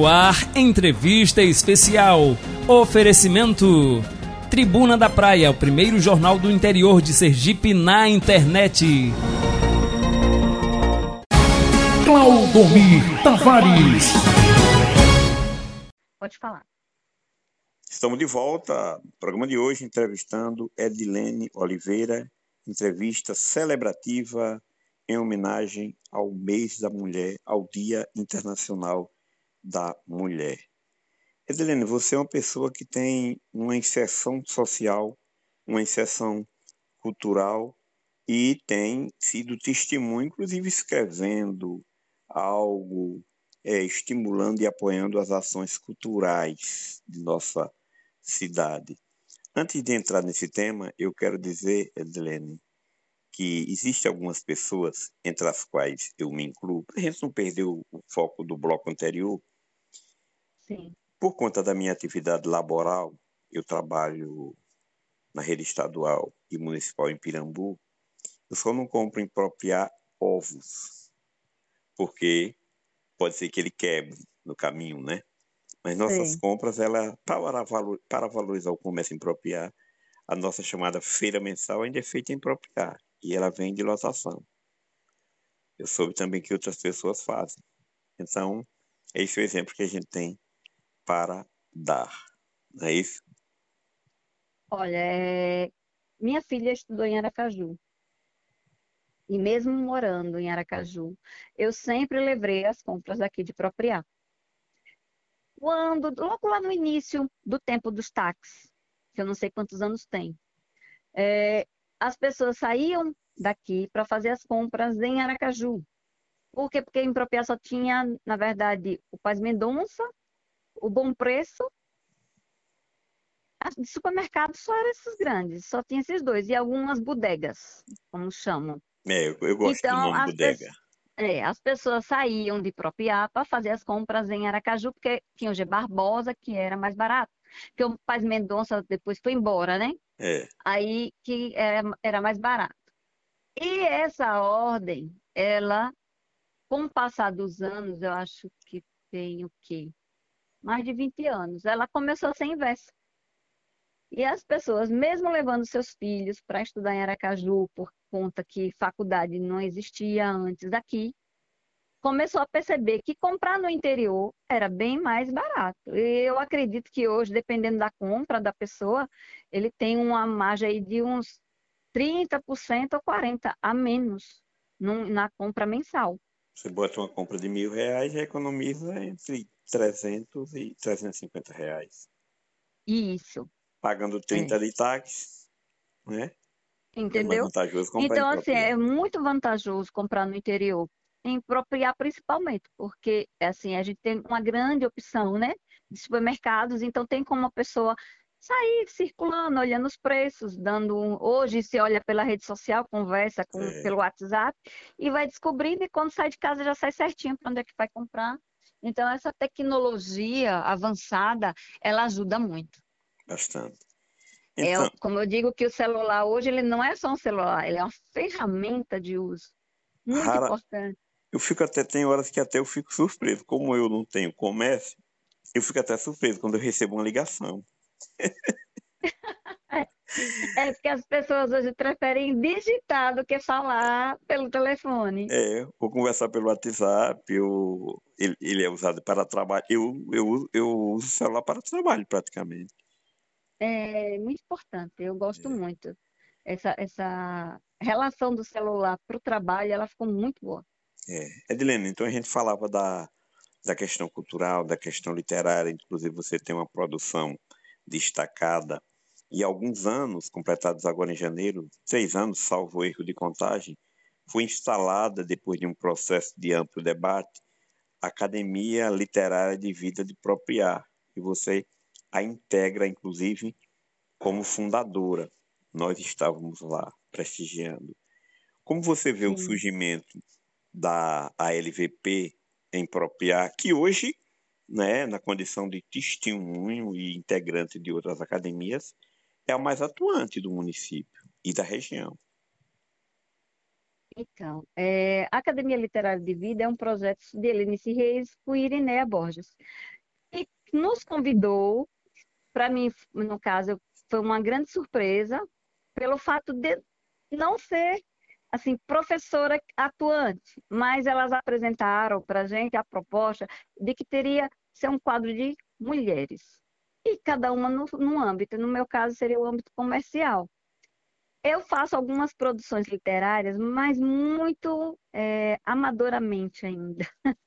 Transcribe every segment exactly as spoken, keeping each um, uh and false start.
No ar, entrevista especial. Oferecimento Tribuna da Praia, o primeiro jornal do interior de Sergipe na internet. Claudomir Tavares. Pode falar. Estamos de volta. No programa de hoje, entrevistando Edilene Oliveira, entrevista celebrativa em homenagem ao mês da mulher, ao Dia Internacional da Mulher. Edilene, você é uma pessoa que tem uma inserção social, uma inserção cultural e tem sido testemunho, inclusive escrevendo algo, é, estimulando e apoiando as ações culturais de nossa cidade. Antes de entrar nesse tema, eu quero dizer, Edilene, que existem algumas pessoas, entre as quais eu me incluo, para a gente não perder o, o foco do bloco anterior. Sim. Por conta da minha atividade laboral, eu trabalho na rede estadual e municipal em Pirambu, eu só não compro em Propriá ovos, porque pode ser que ele quebre no caminho, né? Mas nossas Sim. compras, ela, para, valor, para valorizar o comércio em Propriá, a nossa chamada feira mensal ainda é feita em Propriá, e ela vem de lotação. Eu soube também que outras pessoas fazem. Então, esse é o exemplo que a gente tem para dar. Não é isso? Olha, é, minha filha estudou em Aracaju. E mesmo morando em Aracaju, eu sempre levei as compras aqui de Propriá. Quando, logo lá no início do tempo dos táxis, que eu não sei quantos anos tem, é, as pessoas saíam daqui para fazer as compras em Aracaju. Por quê? Porque em Propriá só tinha, na verdade, o Paz Mendonça, o Bom Preço. As de supermercado só eram esses grandes, só tinha esses dois, e algumas bodegas, como chamam. É, eu, eu gosto do Então, nome as, bodega. pessoas, é, as pessoas saíam de Propriá para fazer as compras em Aracaju, porque tinha o G Barbosa, que era mais barato. Porque o Paz Mendonça depois foi embora, né? É, Aí que era, era mais barato. E essa ordem, ela, com o passar dos anos, eu acho que tem o quê? Mais de vinte anos, ela começou a ser inversa. E as pessoas, mesmo levando seus filhos para estudar em Aracaju, por conta que faculdade não existia antes daqui, começou a perceber que comprar no interior era bem mais barato. E eu acredito que hoje, dependendo da compra da pessoa, ele tem uma margem aí de uns trinta por cento ou quarenta por cento a menos num- na compra mensal. você bota uma compra de mil reais e economiza entre trezentos e trezentos e cinquenta reais. Isso, Pagando é. trinta de táxi, né? É mais Entendeu? vantajoso comprar em Então, assim, Propriá. é muito vantajoso comprar no interior, em Propriá principalmente, porque, assim, a gente tem uma grande opção, né, de supermercados, então tem como a pessoa sair circulando, olhando os preços, dando um... Hoje se olha pela rede social, conversa com, É, pelo WhatsApp e vai descobrindo, e quando sai de casa já sai certinho para onde é que vai comprar. Então, essa tecnologia avançada, ela ajuda muito. bastante. É, Então, como eu digo que o celular hoje ele não é só um celular, ele é uma ferramenta de uso muito rara, importante. eu fico até, tem horas que até eu fico surpreso. Como eu não tenho comércio, eu fico até surpreso quando eu recebo uma ligação. É, é porque as pessoas hoje preferem digitar do que falar pelo telefone. É, vou conversar pelo WhatsApp, eu, ele, ele é usado para trabalho. Eu, eu, uso- eu uso o celular para trabalho, praticamente. É muito importante, eu gosto muito. Essa, essa relação do celular para o trabalho, ela ficou muito boa. É. Edilene, então a gente falava da, da questão cultural, da questão literária, inclusive você tem uma produção destacada. E há alguns anos, completados agora em janeiro, três anos, salvo erro de contagem, foi instalada, depois de um processo de amplo debate, a Academia Literária de Vida de Propriá. E você a integra, inclusive, como fundadora. Nós estávamos lá prestigiando. Como você vê o Sim. surgimento da A L V P em Propriá, que hoje, né, na condição de testemunho e integrante de outras academias, é a mais atuante do município e da região. Então, é, a Academia Literária de Vida é um projeto de Helenice Reis com Irineia Borges. nos convidou, para mim, no caso, foi uma grande surpresa, pelo fato de não ser assim, professora atuante, mas elas apresentaram para a gente a proposta de que teria ser um quadro de mulheres, e cada uma no, no âmbito, no meu caso seria o âmbito comercial. Eu faço algumas produções literárias, mas muito é, amadoramente ainda.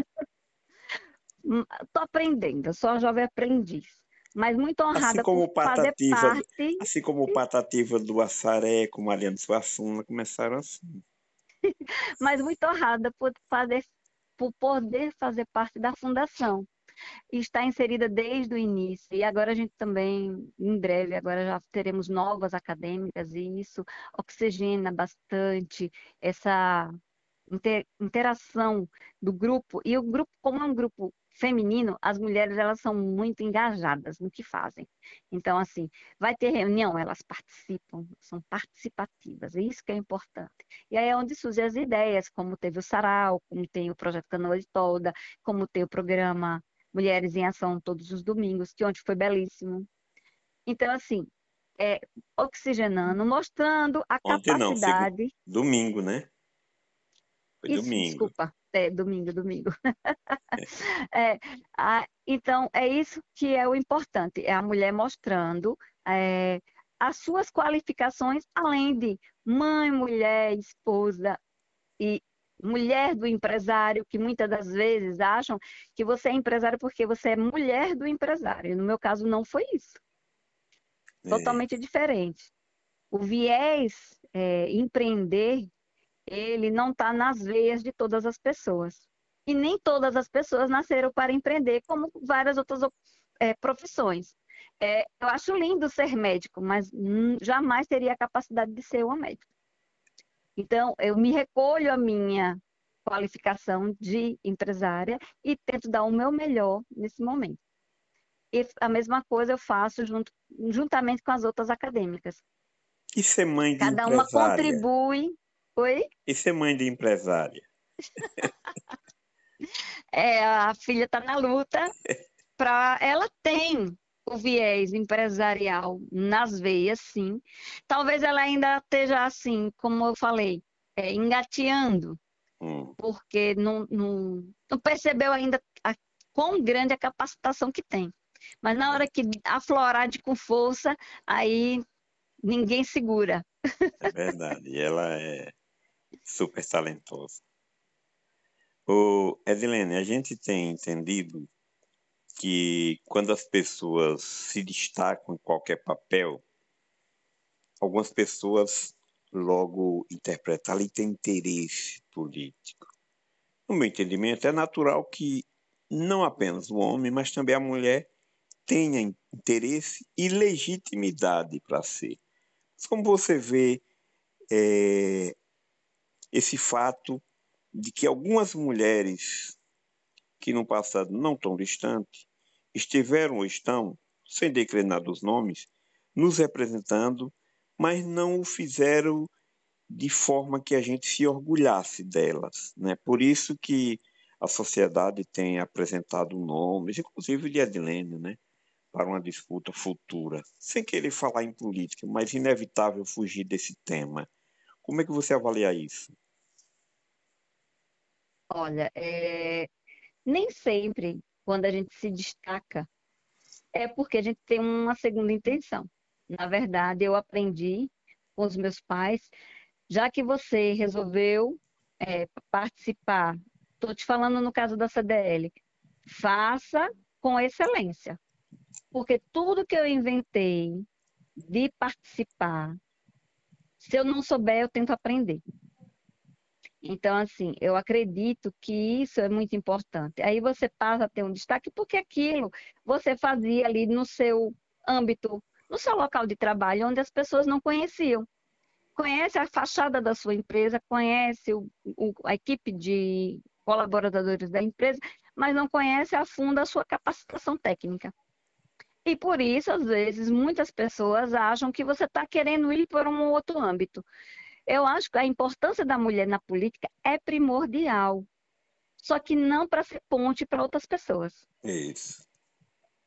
Estou aprendendo, sou jovem aprendiz, mas muito Assim honrada como por o fazer Patativa, parte, assim como o Patativa do Assaré, com Mariano Suassuna, começaram assim. mas muito honrada por, fazer, por poder fazer parte da fundação. E está inserida desde o início. E agora a gente também, em breve, agora já teremos novas acadêmicas, e isso oxigena bastante essa interação do grupo. E o grupo, como é um grupo feminino, as mulheres elas são muito engajadas no que fazem. Então, assim, vai ter reunião, elas participam, são participativas, é isso que é importante. E aí é onde surgem as ideias, como teve o Sarau, como tem o Projeto Canoa de Toda, como tem o programa Mulheres em Ação todos os domingos, que ontem foi belíssimo. Então, assim, é, oxigenando, mostrando a Ontem não, segu... capacidade. domingo, né? Foi Isso, domingo. desculpa, é domingo, domingo. É, a, então, é isso que é o importante, é a mulher mostrando é, as suas qualificações, além de mãe, mulher, esposa e mulher do empresário, que muitas das vezes acham que você é empresário porque você é mulher do empresário. No meu caso, não foi isso. É, Totalmente diferente. O viés é, empreender, ele não está nas veias de todas as pessoas. E nem todas as pessoas nasceram para empreender, como várias outras é, profissões. É, eu acho lindo ser médico, mas hum, jamais teria a capacidade de ser uma médica. Então, eu me recolho a minha qualificação de empresária e tento dar o meu melhor nesse momento. E a mesma coisa eu faço junto, juntamente com as outras acadêmicas. e ser mãe de Cada uma empresária? contribui. Oi? E ser mãe de empresária? É, a filha está na luta para. Ela tem o viés empresarial nas veias, sim. Talvez ela ainda esteja assim, como eu falei, é, engateando, Hum, porque não, não, não percebeu ainda a, quão grande a capacitação que tem. Mas na hora que aflorar de com força, aí ninguém segura. é verdade. E ela é super talentosa. Ô, Edilene, a gente tem entendido que quando as pessoas se destacam em qualquer papel, algumas pessoas logo interpretam ali tem interesse político. No meu entendimento, é natural que não apenas o homem, mas também a mulher tenha interesse e legitimidade para ser. Mas como você vê é, esse fato de que algumas mulheres que no passado não tão distante estiveram ou estão, sem declinar dos nomes, nos representando, mas não o fizeram de forma que a gente se orgulhasse delas, né? Por isso que a sociedade tem apresentado nomes, inclusive de Edilene, né? Para uma disputa futura, sem querer falar em política, mas inevitável fugir desse tema. Como é que você avalia isso? Olha, é, nem sempre, quando a gente se destaca, é porque a gente tem uma segunda intenção. Na verdade, eu aprendi com os meus pais, já que você resolveu é, participar, estou te falando no caso da C D L, faça com excelência, porque tudo que eu inventei de participar, se eu não souber, eu tento aprender. Então, assim, eu acredito que isso é muito importante. Aí você passa a ter um destaque porque aquilo você fazia ali no seu âmbito, no seu local de trabalho, onde as pessoas não conheciam. Conhece a fachada da sua empresa, conhece o, o, a equipe de colaboradores da empresa, mas não conhece a fundo a sua capacitação técnica. E por isso, às vezes, muitas pessoas acham que você está querendo ir para um outro âmbito. Eu acho que a importância da mulher na política é primordial, só que não para ser ponte para outras pessoas. É isso.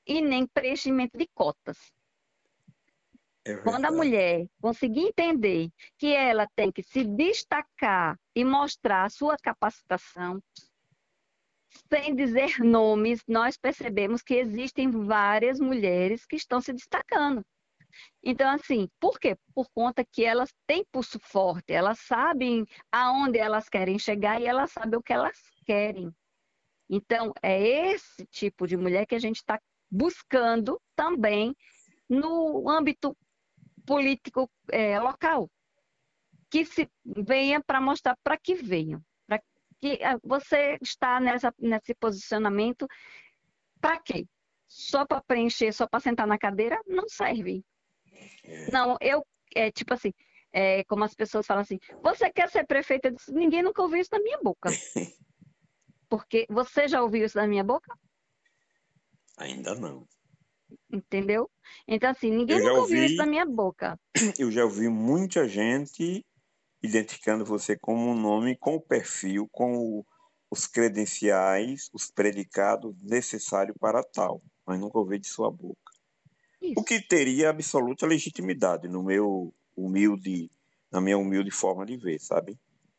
e nem preenchimento de cotas. É Quando a verdade. mulher conseguir entender que ela tem que se destacar e mostrar a sua capacitação, sem dizer nomes, nós percebemos que existem várias mulheres que estão se destacando. Então, assim, por quê? Por conta que elas têm pulso forte, elas sabem aonde elas querem chegar e elas sabem o que elas querem. Então, é esse tipo de mulher que a gente está buscando também no âmbito político é, local, que se venha para mostrar para que venham, para que você está nessa, nesse posicionamento, para quê? Só para preencher, só para sentar na cadeira, não serve. É. Não, eu, é tipo assim, é, como as pessoas falam assim, você quer ser prefeita? Eu disse, ninguém nunca ouviu isso da minha boca. Porque você já ouviu isso da minha boca? Ainda não. Entendeu? Então, assim, ninguém Eu já nunca ouviu isso da ouvi, minha boca. eu já ouvi muita gente identificando você como um nome com o perfil, com o- os credenciais, os predicados necessários para tal, mas nunca ouvi de sua boca. O Isso. que teria absoluta legitimidade no meu humilde, na minha humilde forma de ver, sabe?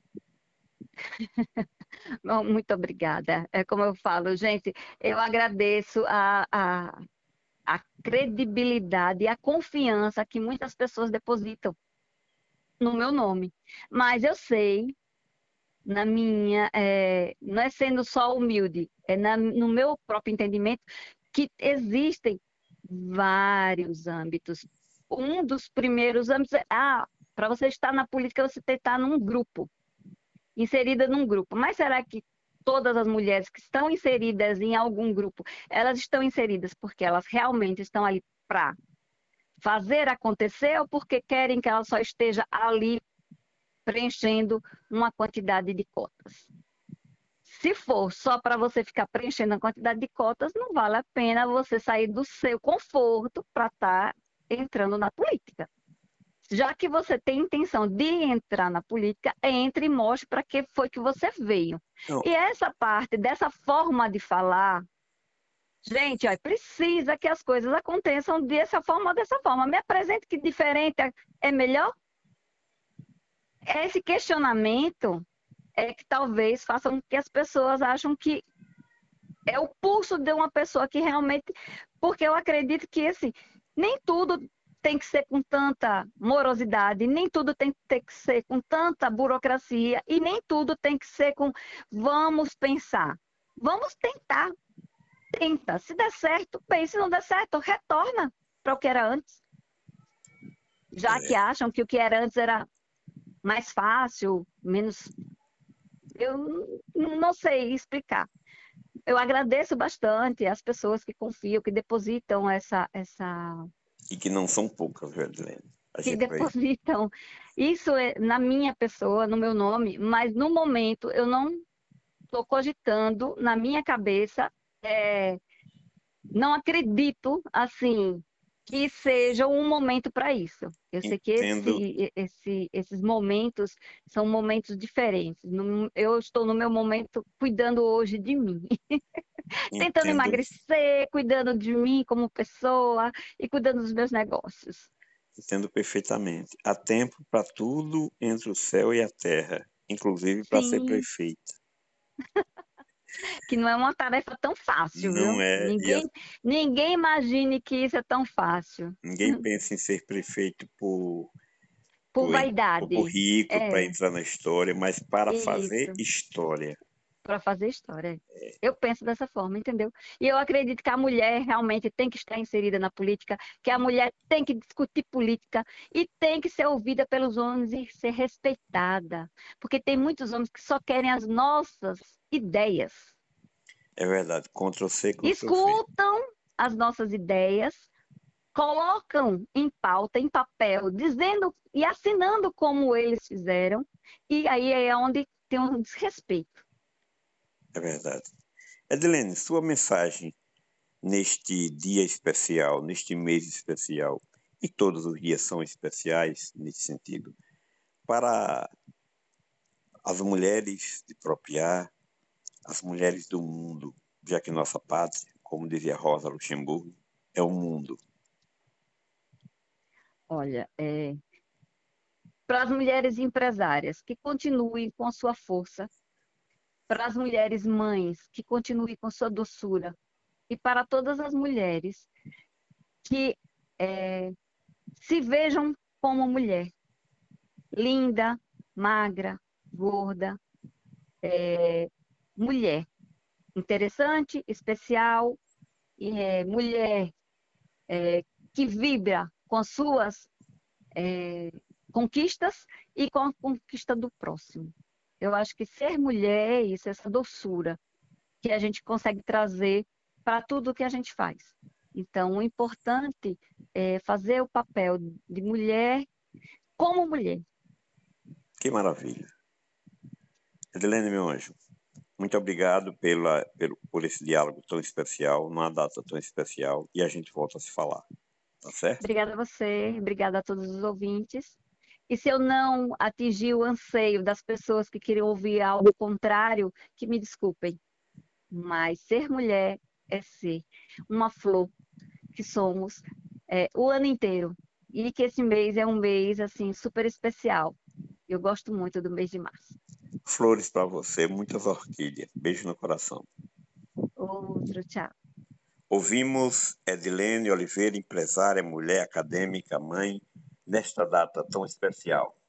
Bom, muito obrigada. É como eu falo, gente, eu agradeço a, a, a credibilidade e a confiança que muitas pessoas depositam no meu nome. Mas eu sei, na minha, é, não é sendo só humilde, é na, no meu próprio entendimento, que existem vários âmbitos. Um dos primeiros âmbitos é, ah, para você estar na política, você tem que estar num grupo, inserida num grupo. Mas será que todas as mulheres que estão inseridas em algum grupo, elas estão inseridas porque elas realmente estão ali para fazer acontecer ou porque querem que ela só esteja ali preenchendo uma quantidade de cotas? Se for só para você ficar preenchendo a quantidade de cotas, não vale a pena você sair do seu conforto para estar entrando na política. Já que você tem intenção de entrar na política, entre e mostre para que foi que você veio. Não, E essa parte, dessa forma de falar, gente, ó, precisa que as coisas aconteçam dessa forma ou dessa forma. Me apresente que diferente é melhor? Esse questionamento é que talvez faça com que as pessoas acham que é o pulso de uma pessoa que realmente... Porque eu acredito que, assim, nem tudo tem que ser com tanta morosidade, nem tudo tem que ter que ser com tanta burocracia, e nem tudo tem que ser com vamos pensar. Vamos tentar. Tenta. Se der certo, bem. Se não der certo, retorna para o que era antes. Já que é, acham que o que era antes era mais fácil, menos... Eu não sei explicar. Eu agradeço bastante as pessoas que confiam, que depositam essa, essa, e que não são poucas, viu, Edilene? A que gente vai. depositam isso é na minha pessoa, no meu nome, mas no momento eu não estou cogitando na minha cabeça, é, não acredito assim que seja um momento para isso. Eu sei que Entendo, esse, esse, esses momentos são momentos diferentes. No- Eu estou no meu momento cuidando hoje de mim. Tentando entendo, emagrecer, cuidando de mim como pessoa e cuidando dos meus negócios. entendo perfeitamente. Há tempo para tudo entre o céu e a terra, inclusive para ser Sim, prefeita. que não é uma tarefa tão fácil, Não viu? é, e a- Ninguém, ninguém imagine que isso é tão fácil. ninguém pensa em ser prefeito por, Por por, en- por vaidade. currículo, para É, entrar na história, mas para fazer isso, história. para fazer história. Eu penso dessa forma, entendeu? E eu acredito que a mulher realmente tem que estar inserida na política, que a mulher tem que discutir política e tem que ser ouvida pelos homens e ser respeitada. Porque tem muitos homens que só querem as nossas ideias. É verdade, Ctrl C, Ctrl V. Escutam as nossas ideias, colocam em pauta, em papel, dizendo e assinando como eles fizeram, e aí é onde tem um desrespeito. É verdade. Edilene, sua mensagem neste dia especial, neste mês especial, e todos os dias são especiais nesse sentido, para as mulheres de Propriá, as mulheres do mundo, já que nossa pátria, como dizia Rosa Luxemburgo, é o mundo. Olha, é, para as mulheres empresárias, que continuem com a sua força, para as mulheres mães, que continuem com sua doçura, e para todas as mulheres que é, se vejam como mulher, linda, magra, gorda, é, mulher, interessante, especial, e, é, mulher é, que vibra com as suas é, conquistas e com a conquista do próximo. Eu acho que ser mulher é isso, essa doçura que a gente consegue trazer para tudo que a gente faz. Então, o importante é fazer o papel de mulher como mulher. Que maravilha. Edilene, meu anjo, muito obrigado pela, pelo, por esse diálogo tão especial, numa data tão especial, e a gente volta a se falar, tá certo? Obrigada a você, obrigada a todos os ouvintes. E se eu não atingir o anseio das pessoas que queriam ouvir algo contrário, que me desculpem. Mas ser mulher é ser uma flor que somos é, o ano inteiro. E que esse mês é um mês assim super especial. Eu gosto muito do mês de março. Flores para você, muitas orquídeas. Beijo no coração. Outro, tchau. Ouvimos Edilene Oliveira, empresária, mulher acadêmica, mãe, nesta data tão especial.